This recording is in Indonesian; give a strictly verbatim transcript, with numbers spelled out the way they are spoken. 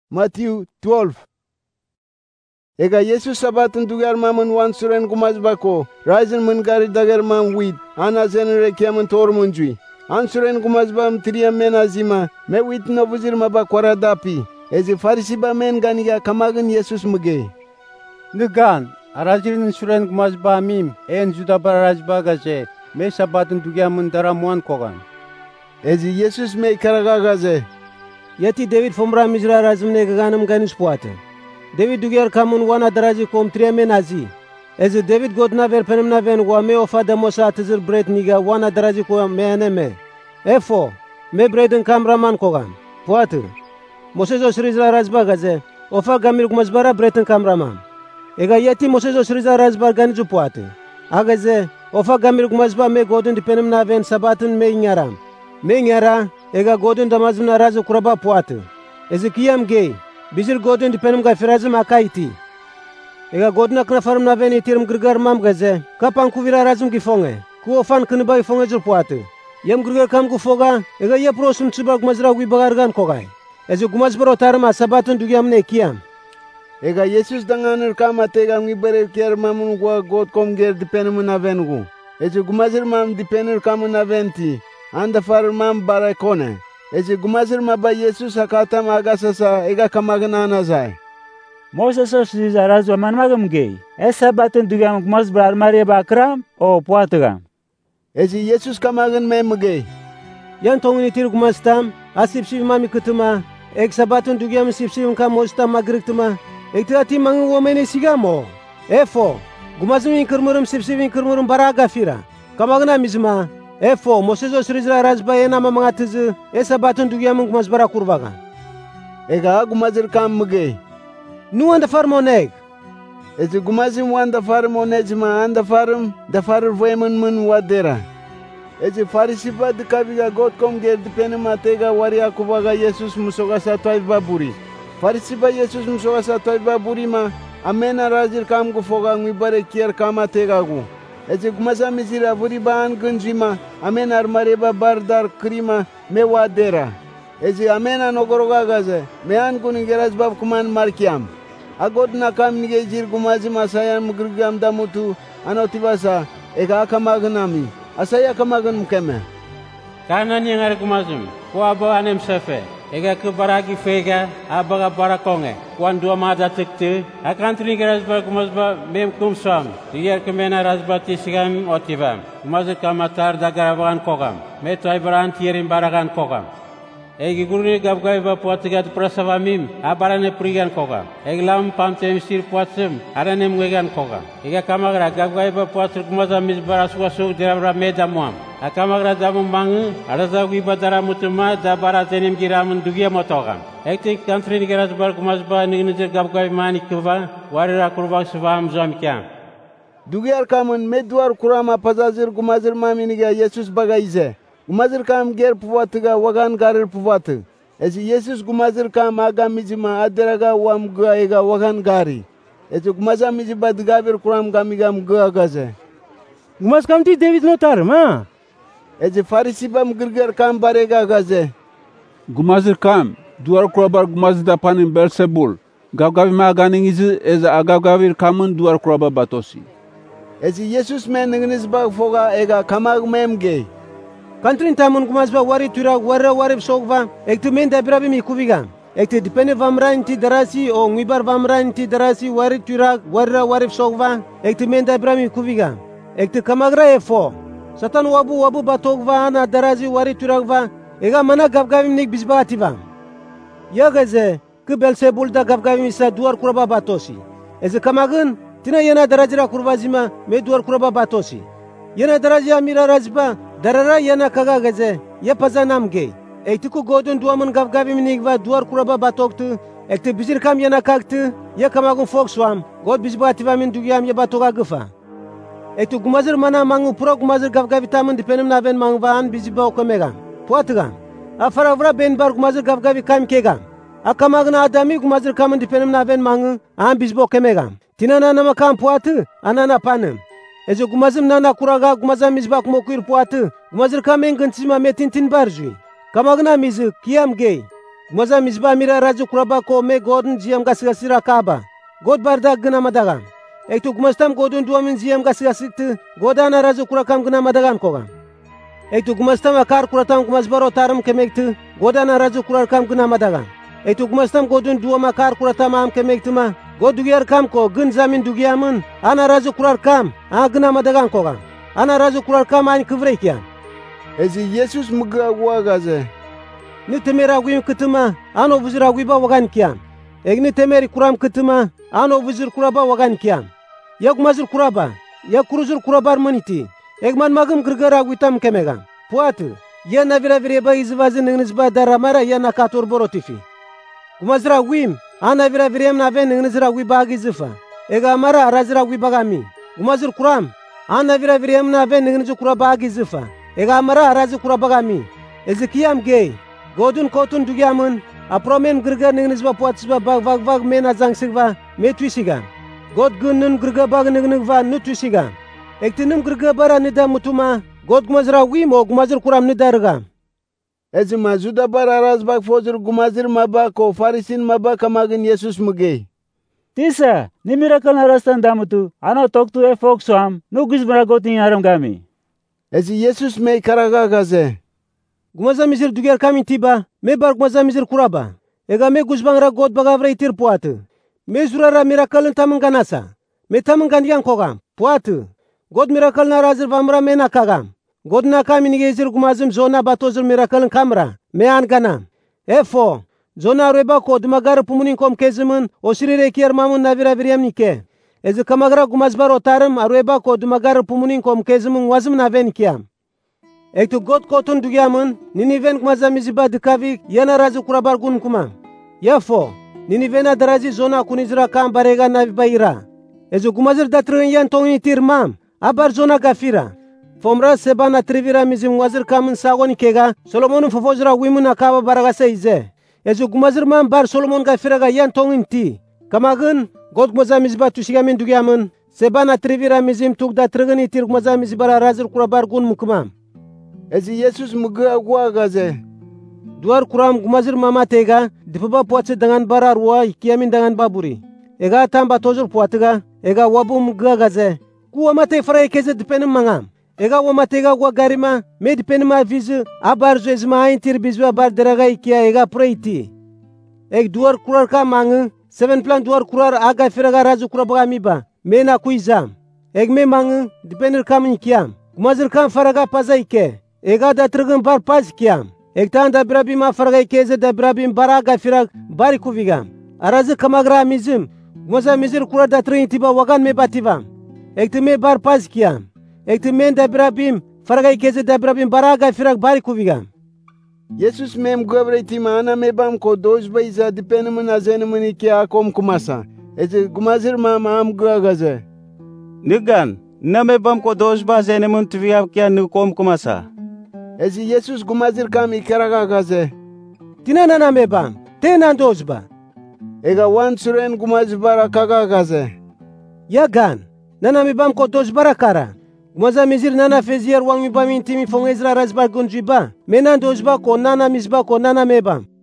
Matthew twelve. Ega Yesus sabatun dugar mamun wan suren gumaz bako, raisen mun gari dagar mam wid, ana zenere kiamun tor munjui. An suren gumaz bam triya men azima, me wit novuzir maba dapi. Ezi farisi ba men ganiga kamagun Yesus muge. Nugan, arajirin suren gumaz ba mim, en juda baraj bagaze, me sabatun dugar mun dara muan kogan. Ezi Yesus me karaga gaze. Yati David fomra mizra razumne gaganam ganis puate. David dugar kamun wana daraji kom triame nazi. Ezi David godna ver penem na ven wa me ofa da mosa atizir bread niga wana daraji ko me ane me. Efo, me breadin kamraman kogan. Puate. Moses osrizla razba gaze. Ofa gamir gumazbara breadin kamraman. Ega yati Moses osrizla razba ganizu puate. Agaze, ofa gamir gumazba me godin di penem na ven sabatin me inyaram. Me inyara, ega godin damazim na razu kuraba puate. Ezi kiyam gay. Bizir godin di penem ga firazim akaiti. Ega godin akna farum na ven itirim grigar mam gaze. Kapan kuvira razim gifonge. Ku ofan kiniba gifonge zil puate. Yam grigar kam gufoga, ega ye prosum tsiba gumazra gui bagargan kogai. Ezi gumazbaro tarima sabatun dugyam ne kiyam. Ega Yesus danganir kama tega ngibere kier mamun gua god kom ger di penem na ven gu. Ezi gumazir mam di penir kamu na venti. Anda far mam barakone. Ezi gumazir maba Yesus akatam agasasa ega kamagna nazai. Moses osriza razwa man magam gay. Esa batun dugam gumaz brar maria bakram o puatgam. Ezi Yesus kamagan me mugay. Yan tongni tir gumastam asip siv mami kutuma. Ek sabatun dugam sip siv kam mostam magriktuma. Ek tati mangu womene sigamo. Efo gumazin kirmurum sip siv kirmurum baraga fira. Kamagna mizma. Efo Moses osrizla razba ena mamanga tizu esa batun dugyam gumaz bara kurvaga. Ega gumazir kam muge. Nu anda farmoneg. Ezi gumazim wanda farmonejma anda farum da farur voemun mun wadera. Ezi farisi ba de kabiga god kom ger dipene matega waria kuvaga Yesus musoga sa toiva buri. Farisi ba Yesus musoga sa toiva buri ma amena razir kam gufoga ngibare kier kama tega gu. Ezi gumaza mizira vuri baan gunjima, amena armareba bardar krima me wadera. Ezi amena nogoroga gaze, me an guningeraz bab kuman markiam. Agod na kam nige jir gumazi masayan mugrigam damutu anotibasa, ega akamagnami, asaya kamagan mukeme. Kanan yang ar gumazim, ko abo anem sefe. Ega ke baragi fega abaga barakonge kwan dua mada tikte akan tri gerazba kumazba mem kumsam dier kemena razba tisigam otibam kumaz kamatar dagaravan kogam me toy baran tierim baragan kogam egi gurni gabgai ba potigat prasavamim abarane prigan kogam eglam pamtem sir potsem arane mwegan kogam ega kamagra gabgai ba potr kumaza mis baraswasu dirabra medamwam akamagra damu mangu araza gui badara mutuma da baratenim giramun dugia motogam ekti country geraz bar kumazba nignizir gabgai mani kuva warira kurva svam zamkam Dugiar kamun medwar kurama pazazir gumazir maminiga Yesus bagaize gumazir kam ger puwatiga wagan garir puwati ezi Yesus gumazir kam aga mijima aderaga wam ga ega wagan gari ezi gumaza mijiba digabir kuram gamigam ga gaze Gumaz kam ti David notar ma Ezi farisi bam girger kam barega gaze. Gumazir kam, duar kurabar gumazir dapanin Bersebul. Gavgavi ma ganing izi eza agavgavir kamun duar kuraba batosi. Ezi Yesus men ningnis bag foga ega kamag memge. Kantrin tamun gumaz ba wari tura warra warib sogva ektu men dabrabi mi kuviga. Ektu dipene vamran ti darasi o ngibar vamran ti darasi wari tura warra warib sogva ektu men dabrabi kuviga. Ektu kamagra efo. Satan wabu wabu batogva ana darazi wari turagva ega mana gavgavim nik bizba ativa. Ya gaze ke Bersebul da gavgavim isa duar kuraba batosi. Eze kamagun tina yana darajira kurvazima me duar kuraba batosi. Yana daraji amira razba darara yana kaga gaze ya pazanam gay. Ektiku godun duamun gavgavim nikva duar kuraba batoktu ekti bizir kam yana kaktu ya kamagun fokswam god bizba ativa min dugyam ya batoga gıfa. Ektu gumazir mana mangu pura gumazir gavgavi tamun dipenim na ven mangu vaan biziba okomega. Puatga. Afaravra ben bar gumazir gavgavi kam kega. Akamagna adami gumazir kamun dipenim na ven mangu aan biziba okomega. Tinana nama kam puatu anana panem. Ezo gumazim nana kuraga gumazam mizba kumokuir puatu. Gumazir kamen gantizma metin tin barjui. Kamagna mizu kiyam gay. Gumaza mizba mira razu kuraba ko me godun jiam gas-gasira kaba. God barda gena madaga. Ektu gumastam godun duamin jiam gas-gasiktu godana razu kurakam gena madagan koga. Ektu gumastam akar kuratam gumasbaro taram kemektu godana razu kurakam gena madaga. Ektu gumastam godun duam akar kuratam am kemektu ma god dugiyar kam ko gun zamin dugiyamun ana razu kurar kam a gena madagan koga. Ana razu kurar kam an kivrekiya. Ezi Yesus mga wagaze. Ni temera gwim kituma ano vuzira gwiba wagan kiyam. Egni temeri kuram kituma ano vuzir kuraba wagan kiyam. Yak mazir kuraba, yak kuruzur kurabar maniti. Egman magam grgara gwitam kemega. Puatu, ya navira vireba izvazi ngnizba daramara ya nakator borotifi. Kumazira gwim, ana vira virem nave ngnizra gwiba gizifa. Ega mara arazira gwiba gami. Kumazir kuram, ana vira virem nave ngnizu kuraba gizifa. Ega mara arazi kuraba gami. Ezekiyam gay. Godun kotun dugyamun, apromen grga ngnizba puatsba bag vag vag mena zangsigva metwisiga. God gunnun grga bag ngnigva nutwisiga. Ektinum grga bara nida mutuma, God gumazra wimo gumazir kuram nidarga. Ezi mazuda bara raz bag fozir gumazir maba ko farisin maba kamagin Yesus mugay. Tisa, ni miracle na rastan damutu, ano toktu e fokswam, no gizbara gotin yaram gami. Ezi Yesus mei karaga gaze. Gumaza mizir dugyar kamin tiba, me bar gumaza mizir kuraba. Ega me guzbangra God bagavra itir puatu. Me zurara miracle tamanganasa. Me tamangandian kogam, puatu. God miracle na razir vamra me na kagam. God na kamin gezir gumazim zona batozir miracle kamra, me angana. Efo, zona reba ko dumagar pumunin kom kezimun, osirire kier mamun navira viriam nike. Ezi kamagra gumazbar otarim, arweba ko dumagar pumunin kom kezimun wazim naven kiam. Ektu God kotun dugyamun, niniven gumaza miziba dikavik, yana razi kurabar gun kuma. Yafo, ninivena darazi zona kunizira kam barega naviba ira. Ezu gumazir datrin yan tongni tirmam, abar zona gafira. Fomra sebana trivira mizim wazir kamun sagoni kega, Solomonun fofozira wimun akaba baragasa ize. Ezu gumazir man bar Solomon gafiraga yan tongin ti. Kamagun, God gumaza miziba tushigamin dugyamun, sebana trivira mizim tuk datrigin itir gumaza mizibara razir kurabar gun mukumam. Ezi Yesus mga wagaze. Duar kuram gumazir mama tega, dipaba puatse dengan bara ruwa kiamin dengan baburi. Ega tamba tozur puatiga, ega wabu mga gaze. Kuwa mate fara keze dipenim mangam. Ega wama tega gwa garima, me dipenim ma vizu, abar zo ezma ayin tir bizu abar deraga ikia ega preiti. Eg duar kurar ka mangu, seven plan duar kurar aga firaga razu kurabaga miba, me na kuizam. Eg me mangu, dipenir kamin kiam. Gumazir kam faraga paza ike. Ega da trigin bar paz kiam. Ektan da brabim afarga keze da brabim baraga firag bari kuvigam. Arazi kamagra mizim. Gumaza mizir kura da trigin tiba wagan me bativam. Ekti me bar paz kiam. Ekti men da brabim farga keze da brabim baraga firag bari kuvigam. Yesus mem gobre tima ana me bam ko dois baiza dipenim na zenim ni kia kom kumasa. Ezi gumazir mama am gagaze. Nigan, na me bam ko dois ba zenim tuviya kia nu kom kumasa. Ezi Yesus gumazir kam ikaraga gaze. Tina nana me bam, te nan dozba. Ega wan suren gumazir bara kaga gaze. Ya gan, nana me bam ko dozbara kara. Gumaza mizir nana fezier wang mi bam intimi fong ezra razbar gunjiba. Menan dozba ko nana mizba ko nana me bam.